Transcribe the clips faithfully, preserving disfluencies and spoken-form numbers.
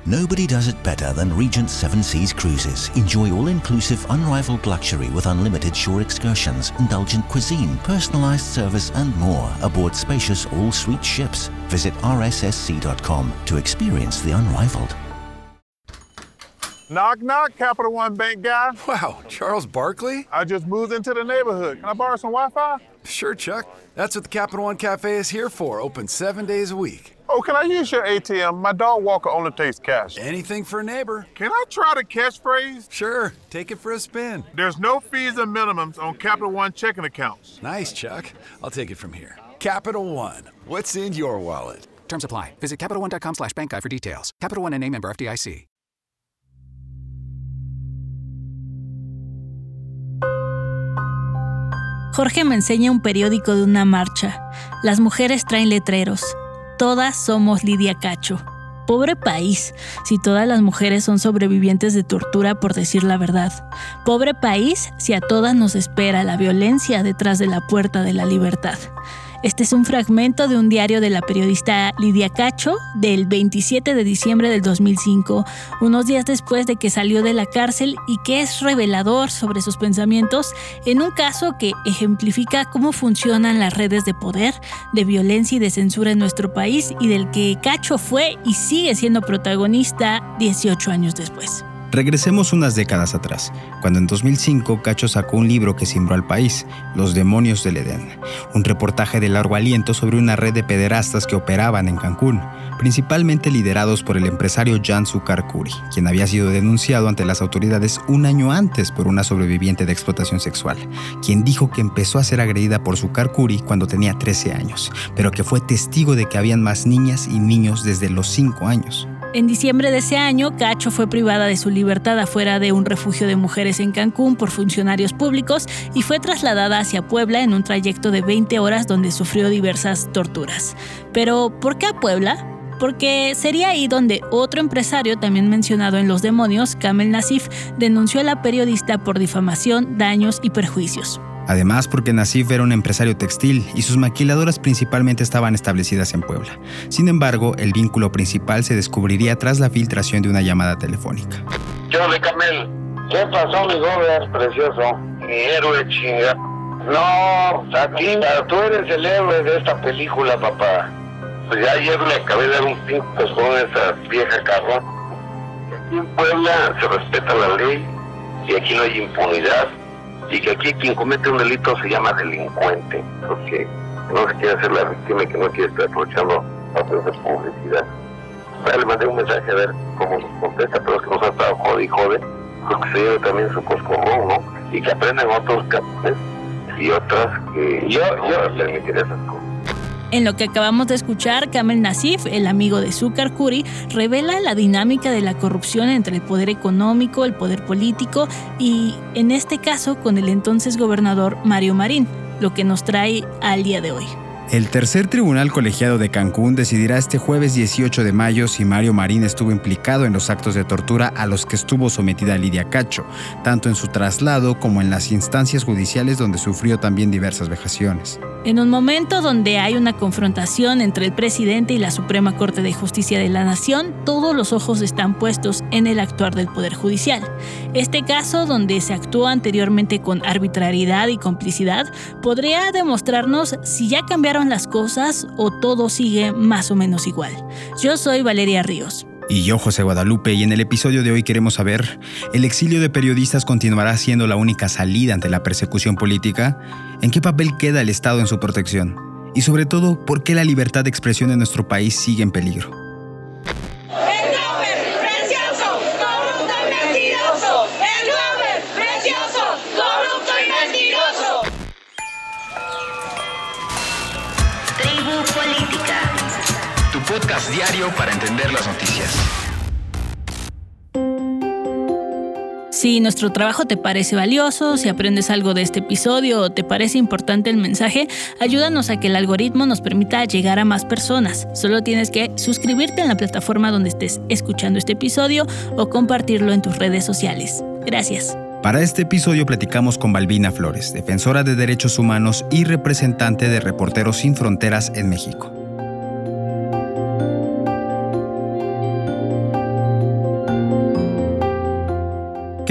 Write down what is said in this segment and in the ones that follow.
Nobody does it better than Regent Seven Seas Cruises. Enjoy all-inclusive, unrivaled luxury with unlimited shore excursions, indulgent cuisine, personalized service and more aboard spacious all-suite ships. Visit r s s c dot com to experience the unrivaled. Knock, knock, Capital One Bank guy. Wow, Charles Barkley? I just moved into the neighborhood. Can I borrow some Wi-Fi? Sure, Chuck. That's what the Capital One Cafe is here for, open seven days a week. Oh, can I use your A T M? My dog Walker only takes cash. Anything for a neighbor. Can I try the catchphrase? Sure, take it for a spin. There's no fees and minimums on Capital One checking accounts. Nice, Chuck. I'll take it from here. Capital One, what's in your wallet? Terms apply. Visit CapitalOne.com slash bank guide for details. Capital One N A member F D I C. Jorge me enseña un periódico de una marcha. Las mujeres traen letreros. Todas somos Lidia Cacho. Pobre país, si todas las mujeres son sobrevivientes de tortura por decir la verdad. Pobre país, si a todas nos espera la violencia detrás de la puerta de la libertad. Este es un fragmento de un diario de la periodista Lidia Cacho del veintisiete de diciembre del dos mil cinco, unos días después de que salió de la cárcel, y que es revelador sobre sus pensamientos en un caso que ejemplifica cómo funcionan las redes de poder, de violencia y de censura en nuestro país, y del que Cacho fue y sigue siendo protagonista dieciocho años después. Regresemos unas décadas atrás, cuando en dos mil cinco Cacho sacó un libro que cimbró al país, Los demonios del Edén, un reportaje de largo aliento sobre una red de pederastas que operaban en Cancún, principalmente liderados por el empresario Jan Sucar Kuri, quien había sido denunciado ante las autoridades un año antes por una sobreviviente de explotación sexual, quien dijo que empezó a ser agredida por Sucar Kuri cuando tenía trece años, pero que fue testigo de que habían más niñas y niños desde los cinco años. En diciembre de ese año, Cacho fue privada de su libertad afuera de un refugio de mujeres en Cancún por funcionarios públicos y fue trasladada hacia Puebla en un trayecto de veinte horas donde sufrió diversas torturas. Pero, ¿por qué a Puebla? Porque sería ahí donde otro empresario también mencionado en Los Demonios, Kamel Nasif, denunció a la periodista por difamación, daños y perjuicios. Además, porque Nasif era un empresario textil y sus maquiladoras principalmente estaban establecidas en Puebla. Sin embargo, el vínculo principal se descubriría tras la filtración de una llamada telefónica. Yo de Camel, ¿qué pasó, mi gober precioso? Mi héroe chinga. No, a ti, tú eres el héroe de esta película, papá. Pues ya ayer le acabé de dar un pinto con esa vieja cabrón. Aquí en Puebla se respeta la ley y aquí no hay impunidad. Y que aquí quien comete un delito se llama delincuente, porque no se quiere hacer la víctima y que no quiere estar aprovechando a hacer publicidad. Ya le mandé un mensaje a ver cómo nos contesta, pero es que nos ha estado jode y jode. Creo que se lleve también su coscorrón, ¿no? Y que aprendan otros cabrones y otras que yo, yo no permitiré esas cosas. En lo que acabamos de escuchar, Kamel Nasif, el amigo de Sucar Kuri, revela la dinámica de la corrupción entre el poder económico, el poder político y, en este caso, con el entonces gobernador Mario Marín, lo que nos trae al día de hoy. El tercer tribunal colegiado de Cancún decidirá este jueves dieciocho de mayo si Mario Marín estuvo implicado en los actos de tortura a los que estuvo sometida Lidia Cacho, tanto en su traslado como en las instancias judiciales donde sufrió también diversas vejaciones. En un momento donde hay una confrontación entre el presidente y la Suprema Corte de Justicia de la Nación, todos los ojos están puestos en el actuar del Poder Judicial. Este caso, donde se actuó anteriormente con arbitrariedad y complicidad, podría demostrarnos si ya cambiaron las cosas o todo sigue más o menos igual. Yo soy Valeria Ríos. Y yo, José Guadalupe, y en el episodio de hoy queremos saber, ¿el exilio de periodistas continuará siendo la única salida ante la persecución política? ¿En qué papel queda el Estado en su protección? Y sobre todo, ¿por qué la libertad de expresión en nuestro país sigue en peligro? Podcast diario para entender las noticias. Si nuestro trabajo te parece valioso, si aprendes algo de este episodio o te parece importante el mensaje, ayúdanos a que el algoritmo nos permita llegar a más personas. Solo tienes que suscribirte en la plataforma donde estés escuchando este episodio o compartirlo en tus redes sociales. Gracias. Para este episodio platicamos con Balbina Flores, defensora de derechos humanos y representante de Reporteros Sin Fronteras en México.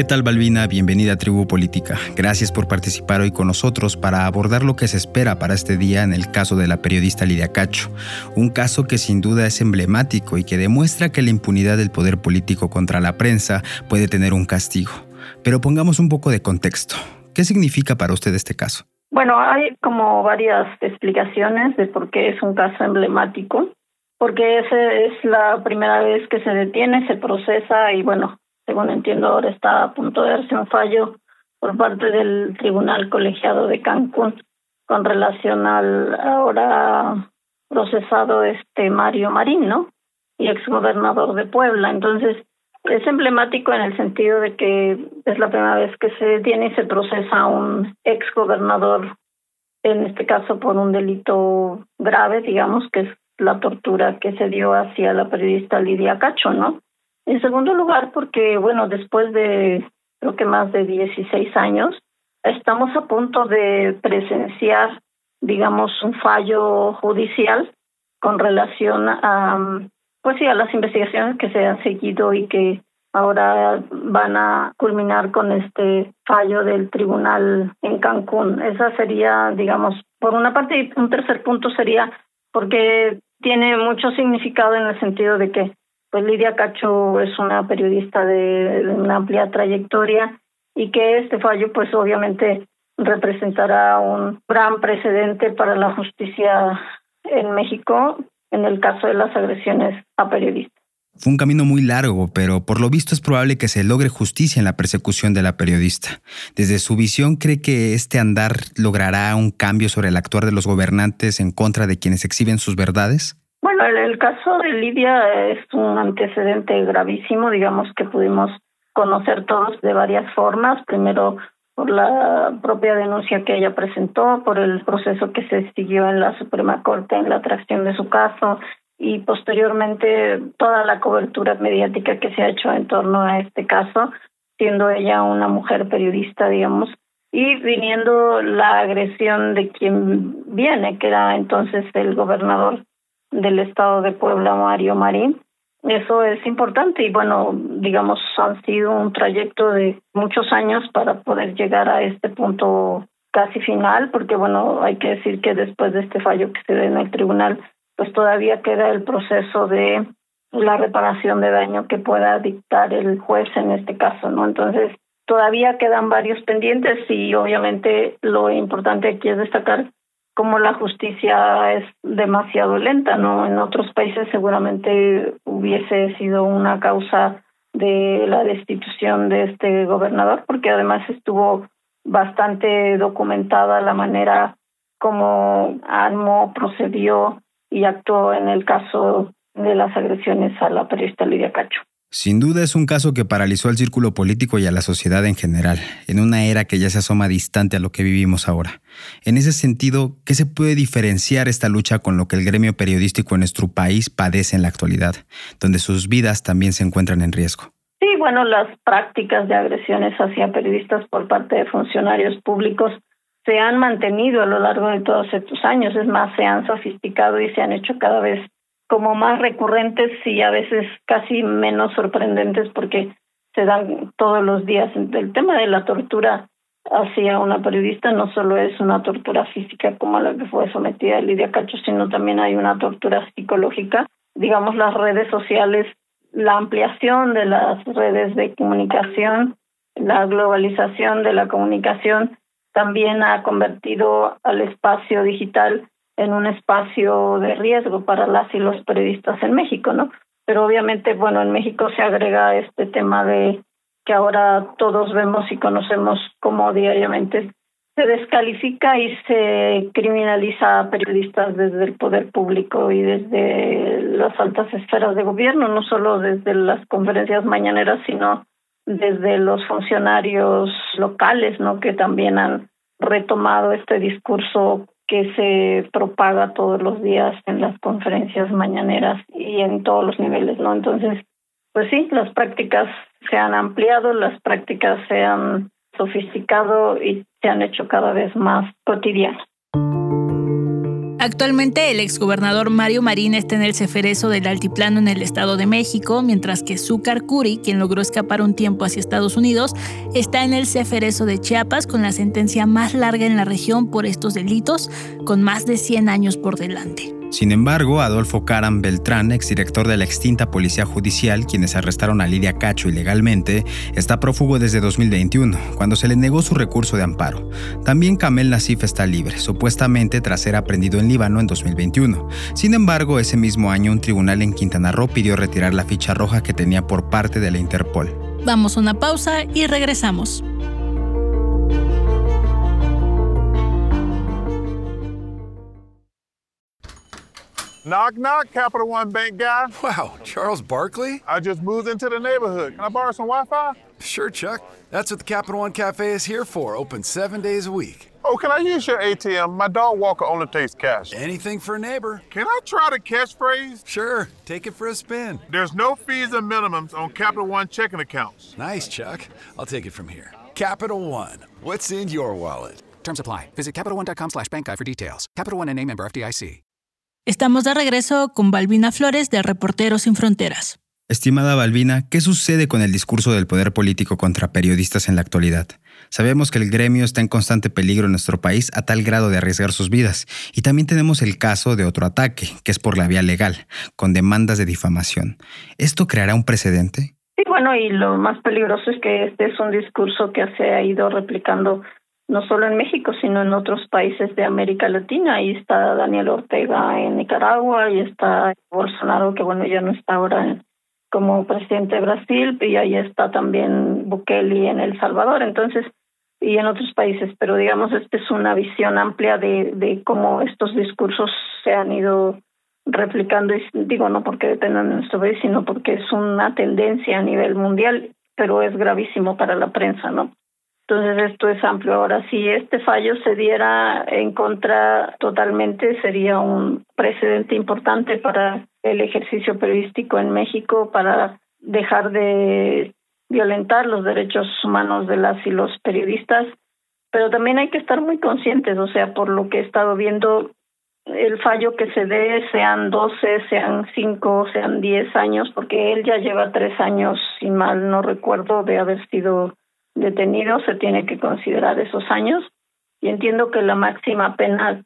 ¿Qué tal, Balbina? Bienvenida a Tribu Política. Gracias por participar hoy con nosotros para abordar lo que se espera para este día en el caso de la periodista Lidia Cacho. Un caso que sin duda es emblemático y que demuestra que la impunidad del poder político contra la prensa puede tener un castigo. Pero pongamos un poco de contexto. ¿Qué significa para usted este caso? Bueno, hay como varias explicaciones de por qué es un caso emblemático. Porque esa es la primera vez que se detiene, se procesa y bueno, según entiendo ahora está a punto de darse un fallo por parte del Tribunal Colegiado de Cancún con relación al ahora procesado este Mario Marín, ¿no? Y exgobernador de Puebla. Entonces, es emblemático en el sentido de que es la primera vez que se detiene y se procesa a un exgobernador, en este caso por un delito grave, digamos, que es la tortura que se dio hacia la periodista Lidia Cacho, ¿no? En segundo lugar, porque, bueno, después de creo que más de dieciséis años, estamos a punto de presenciar, digamos, un fallo judicial con relación a, pues sí, a las investigaciones que se han seguido y que ahora van a culminar con este fallo del tribunal en Cancún. Esa sería, digamos, por una parte, y un tercer punto sería porque tiene mucho significado en el sentido de que pues Lidia Cacho es una periodista de, de una amplia trayectoria y que este fallo pues obviamente representará un gran precedente para la justicia en México en el caso de las agresiones a periodistas. Fue un camino muy largo, pero por lo visto es probable que se logre justicia en la persecución de la periodista. Desde su visión, ¿cree que este andar logrará un cambio sobre el actuar de los gobernantes en contra de quienes exhiben sus verdades? Bueno, el, el caso de Lidia es un antecedente gravísimo, digamos que pudimos conocer todos de varias formas. Primero, por la propia denuncia que ella presentó, por el proceso que se siguió en la Suprema Corte en la tracción de su caso, y posteriormente toda la cobertura mediática que se ha hecho en torno a este caso, siendo ella una mujer periodista, digamos, y viniendo la agresión de quien viene, que era entonces el gobernador del estado de Puebla, Mario Marín. Eso es importante y bueno, digamos, han sido un trayecto de muchos años para poder llegar a este punto casi final, porque bueno, hay que decir que después de este fallo que se da en el tribunal, pues todavía queda el proceso de la reparación de daño que pueda dictar el juez en este caso, ¿no? Entonces, todavía quedan varios pendientes y obviamente lo importante aquí es destacar cómo la justicia es demasiado lenta, ¿no? En otros países seguramente hubiese sido una causa de la destitución de este gobernador, porque además estuvo bastante documentada la manera como AMLO procedió y actuó en el caso de las agresiones a la periodista Lidia Cacho. Sin duda es un caso que paralizó al círculo político y a la sociedad en general, en una era que ya se asoma distante a lo que vivimos ahora. En ese sentido, ¿qué se puede diferenciar esta lucha con lo que el gremio periodístico en nuestro país padece en la actualidad, donde sus vidas también se encuentran en riesgo? Sí, bueno, las prácticas de agresiones hacia periodistas por parte de funcionarios públicos se han mantenido a lo largo de todos estos años. Es más, se han sofisticado y se han hecho cada vez como más recurrentes y a veces casi menos sorprendentes porque se dan todos los días. El tema de la tortura hacia una periodista no solo es una tortura física como la que fue sometida Lidia Cacho, sino también hay una tortura psicológica. Digamos, las redes sociales, la ampliación de las redes de comunicación, la globalización de la comunicación también ha convertido al espacio digital en un espacio de riesgo para las y los periodistas en México, ¿no? Pero obviamente, bueno, en México se agrega este tema de que ahora todos vemos y conocemos cómo diariamente se descalifica y se criminaliza a periodistas desde el poder público y desde las altas esferas de gobierno, no solo desde las conferencias mañaneras, sino desde los funcionarios locales, ¿no? Que también han retomado este discurso que se propaga todos los días en las conferencias mañaneras y en todos los niveles, ¿no? Entonces, pues sí, las prácticas se han ampliado, las prácticas se han sofisticado y se han hecho cada vez más cotidianas. Actualmente el exgobernador Mario Marín está en el Ceferezo del Altiplano en el Estado de México, mientras que Zúcar Curi, quien logró escapar un tiempo hacia Estados Unidos, está en el Ceferezo de Chiapas con la sentencia más larga en la región por estos delitos, con más de cien años por delante. Sin embargo, Adolfo Caram Beltrán, exdirector de la extinta Policía Judicial, quienes arrestaron a Lidia Cacho ilegalmente, está prófugo desde dos mil veintiuno, cuando se le negó su recurso de amparo. También Kamel Nasif está libre, supuestamente tras ser aprendido en Líbano en dos mil veintiuno. Sin embargo, ese mismo año un tribunal en Quintana Roo pidió retirar la ficha roja que tenía por parte de la Interpol. Vamos a una pausa y regresamos. Knock, knock, Capital One Bank guy. Wow, Charles Barkley? I just moved into the neighborhood. Can I borrow some Wi-Fi? Sure, Chuck. That's what the Capital One Cafe is here for, open seven days a week. Oh, can I use your A T M? My dog walker only takes cash. Anything for a neighbor. Can I try the catchphrase? Sure, take it for a spin. There's no fees and minimums on Capital One checking accounts. Nice, Chuck. I'll take it from here. Capital One, what's in your wallet? Terms apply. Visit CapitalOne.com slash bank guide for details. Capital One N A member F D I C. Estamos de regreso con Balbina Flores de Reporteros Sin Fronteras. Estimada Balbina, ¿qué sucede con el discurso del poder político contra periodistas en la actualidad? Sabemos que el gremio está en constante peligro en nuestro país a tal grado de arriesgar sus vidas. Y también tenemos el caso de otro ataque, que es por la vía legal, con demandas de difamación. ¿Esto creará un precedente? Sí, bueno, y lo más peligroso es que este es un discurso que se ha ido replicando no solo en México, sino en otros países de América Latina. Ahí está Daniel Ortega en Nicaragua, y está Bolsonaro, que bueno, ya no está ahora en, como presidente de Brasil, y ahí está también Bukele en El Salvador, entonces, y en otros países. Pero digamos, esta es una visión amplia de, de cómo estos discursos se han ido replicando, y digo, no porque dependan de nuestro país, sino porque es una tendencia a nivel mundial, pero es gravísimo para la prensa, ¿no? Entonces esto es amplio. Ahora, si este fallo se diera en contra totalmente, sería un precedente importante para el ejercicio periodístico en México, para dejar de violentar los derechos humanos de las y los periodistas. Pero también hay que estar muy conscientes, o sea, por lo que he estado viendo, el fallo que se dé, sean doce, sean cinco, sean diez años, porque él ya lleva tres años, si mal no recuerdo, de haber sido detenido, se tiene que considerar esos años, y entiendo que la máxima pena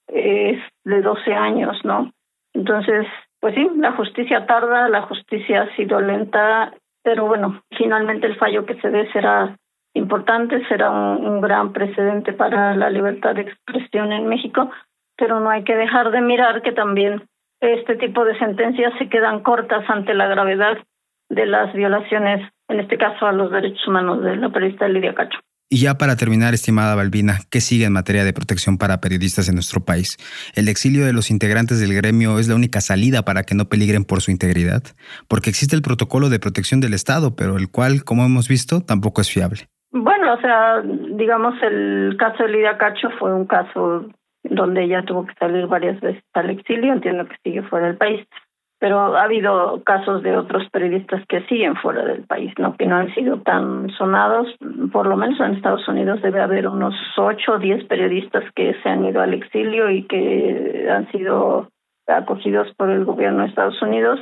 es de doce años, ¿no? Entonces, pues sí, la justicia tarda, la justicia ha sido lenta, pero bueno, finalmente el fallo que se dé será importante, será un, un gran precedente para la libertad de expresión en México, pero no hay que dejar de mirar que también este tipo de sentencias se quedan cortas ante la gravedad de las violaciones, en este caso a los derechos humanos de la periodista Lidia Cacho. Y ya para terminar, estimada Balbina, ¿qué sigue en materia de protección para periodistas en nuestro país? ¿El exilio de los integrantes del gremio es la única salida para que no peligren por su integridad? Porque existe el protocolo de protección del Estado, pero el cual, como hemos visto, tampoco es fiable. Bueno, o sea, digamos, el caso de Lidia Cacho fue un caso donde ella tuvo que salir varias veces al exilio, entiendo que sigue fuera del país. Pero ha habido casos de otros periodistas que siguen fuera del país, ¿no? Que no han sido tan sonados. Por lo menos en Estados Unidos debe haber unos ocho o diez periodistas que se han ido al exilio y que han sido acogidos por el gobierno de Estados Unidos.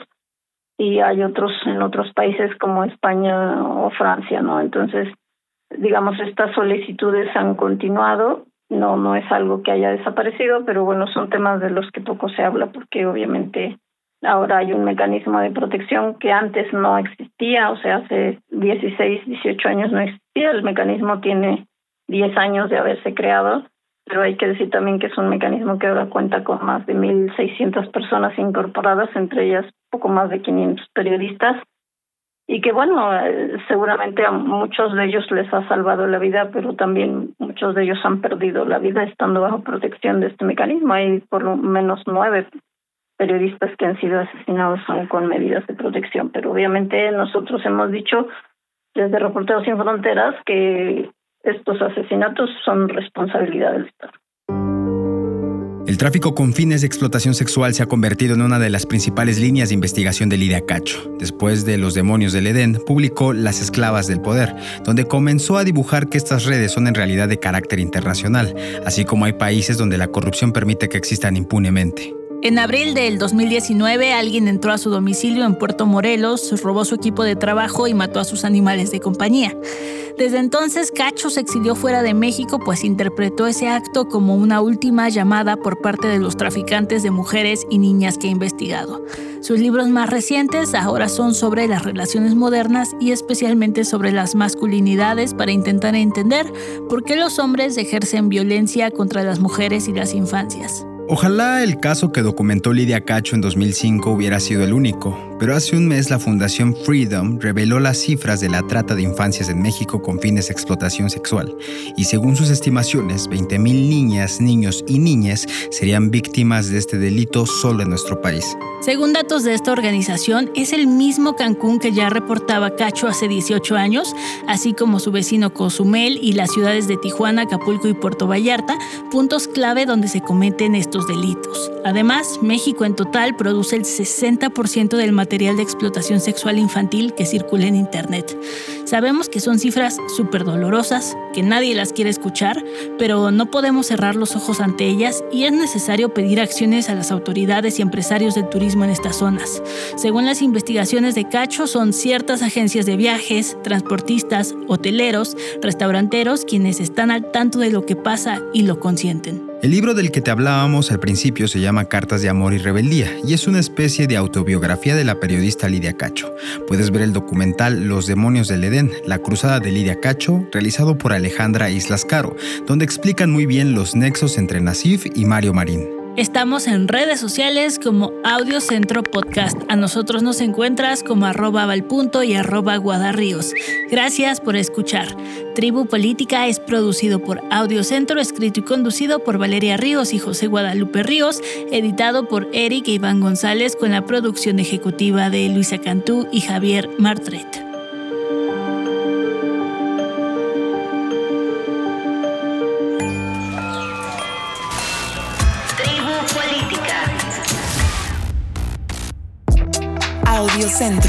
Y hay otros en otros países como España o Francia, ¿no? Entonces, digamos, estas solicitudes han continuado. No, no es algo que haya desaparecido, pero bueno, son temas de los que poco se habla porque obviamente ahora hay un mecanismo de protección que antes no existía, o sea, hace dieciséis, dieciocho años no existía. El mecanismo tiene diez años de haberse creado, pero hay que decir también que es un mecanismo que ahora cuenta con más de mil seiscientas personas incorporadas, entre ellas poco más de quinientos periodistas, y que bueno, seguramente a muchos de ellos les ha salvado la vida, pero también muchos de ellos han perdido la vida estando bajo protección de este mecanismo. Hay por lo menos nueve periodistas que han sido asesinados aún con medidas de protección, pero obviamente nosotros hemos dicho desde Reporteros Sin Fronteras que estos asesinatos son responsabilidad del Estado. El tráfico con fines de explotación sexual se ha convertido en una de las principales líneas de investigación de Lidia Cacho. Después de Los demonios del Edén, publicó Las esclavas del poder, donde comenzó a dibujar que estas redes son en realidad de carácter internacional, así como hay países donde la corrupción permite que existan impunemente. En abril del dos mil diecinueve, alguien entró a su domicilio en Puerto Morelos, robó su equipo de trabajo y mató a sus animales de compañía. Desde entonces, Cacho se exilió fuera de México, pues interpretó ese acto como una última llamada por parte de los traficantes de mujeres y niñas que ha investigado. Sus libros más recientes ahora son sobre las relaciones modernas y especialmente sobre las masculinidades para intentar entender por qué los hombres ejercen violencia contra las mujeres y las infancias. Ojalá el caso que documentó Lidia Cacho en dos mil cinco hubiera sido el único, pero hace un mes la Fundación Freedom reveló las cifras de la trata de infancias en México con fines de explotación sexual, y según sus estimaciones, veinte mil niñas, niños y niñas serían víctimas de este delito solo en nuestro país. Según datos de esta organización, es el mismo Cancún que ya reportaba Cacho hace dieciocho años, así como su vecino Cozumel y las ciudades de Tijuana, Acapulco y Puerto Vallarta, puntos clave donde se cometen estos delitos. Además, México en total produce el sesenta por ciento del material de explotación sexual infantil que circula en Internet. Sabemos que son cifras súper dolorosas, que nadie las quiere escuchar, pero no podemos cerrar los ojos ante ellas y es necesario pedir acciones a las autoridades y empresarios del turismo en estas zonas. Según las investigaciones de Cacho, son ciertas agencias de viajes, transportistas, hoteleros, restauranteros quienes están al tanto de lo que pasa y lo consienten. El libro del que te hablábamos al principio se llama Cartas de amor y rebeldía y es una especie de autobiografía de la periodista Lidia Cacho. Puedes ver el documental Los demonios del Edén, la cruzada de Lidia Cacho, realizado por Alejandra Islas Caro, donde explican muy bien los nexos entre Nassif y Mario Marín. Estamos en redes sociales como Audio Centro Podcast. A nosotros nos encuentras como arroba valpunto y arroba guadarríos. Gracias por escuchar. Tribu Política es producido por Audio Centro, escrito y conducido por Valeria Ríos y José Guadalupe Ríos, editado por Eric e Iván González con la producción ejecutiva de Luisa Cantú y Javier Martret. Audio Centro.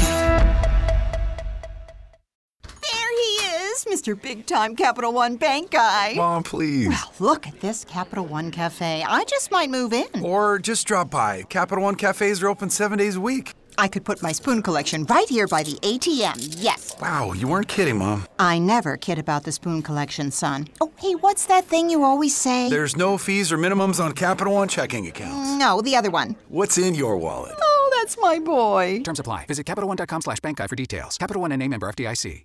There he is, Mister Big Time Capital One Bank guy. Mom, please. Well, look at this Capital One Cafe. I just might move in. Or just drop by. Capital One cafes are open seven days a week. I could put my spoon collection right here by the A T M, yes. Wow, you weren't kidding, Mom. I never kid about the spoon collection, son. Oh, hey, what's that thing you always say? There's no fees or minimums on Capital One checking accounts. No, the other one. What's in your wallet? Oh, that's my boy. Terms apply. Visit CapitalOne.com slash bank guide for details. Capital One N A member F D I C.